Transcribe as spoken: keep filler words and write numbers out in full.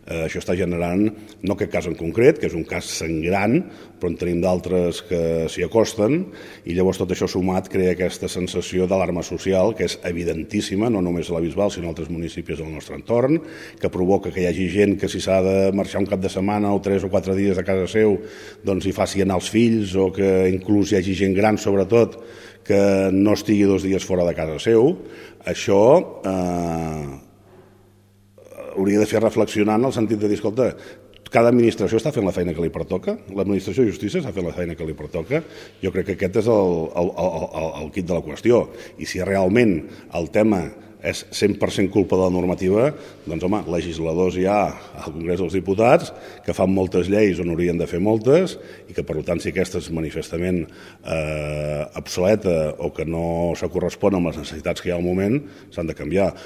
Eh, això està generant, no aquest cas en concret, que és un cas sangrant, però en tenim d'altres que s'hi acosten, i llavors tot això sumat crea aquesta sensació d'alarma social, que és evidentíssima, no només a la Bisbal, sinó a altres municipis del nostre entorn, que provoca que hi hagi gent que si s'ha de marxar un cap de setmana o tres o quatre dies a casa seu, doncs hi faci anar els fills, o que inclús hi hagi gent gran, sobretot, que no estigui dos dies fora de casa seu. Això eh, hauria de fer reflexionar en el sentit de dir, escolta, cada administració està fent la feina que li pertoca, l'administració de justícia està fent la feina que li pertoca. Jo crec que aquest és el, el, el, el quid de la qüestió. I si realment el tema és cent per cent culpa de la normativa, doncs, home, legisladors hi ha al Congrés dels Diputats que fan moltes lleis on haurien de fer moltes i que, per tant, si aquesta és manifestament eh, obsoleta o que no se correspon amb les necessitats que hi ha al moment, s'han de canviar.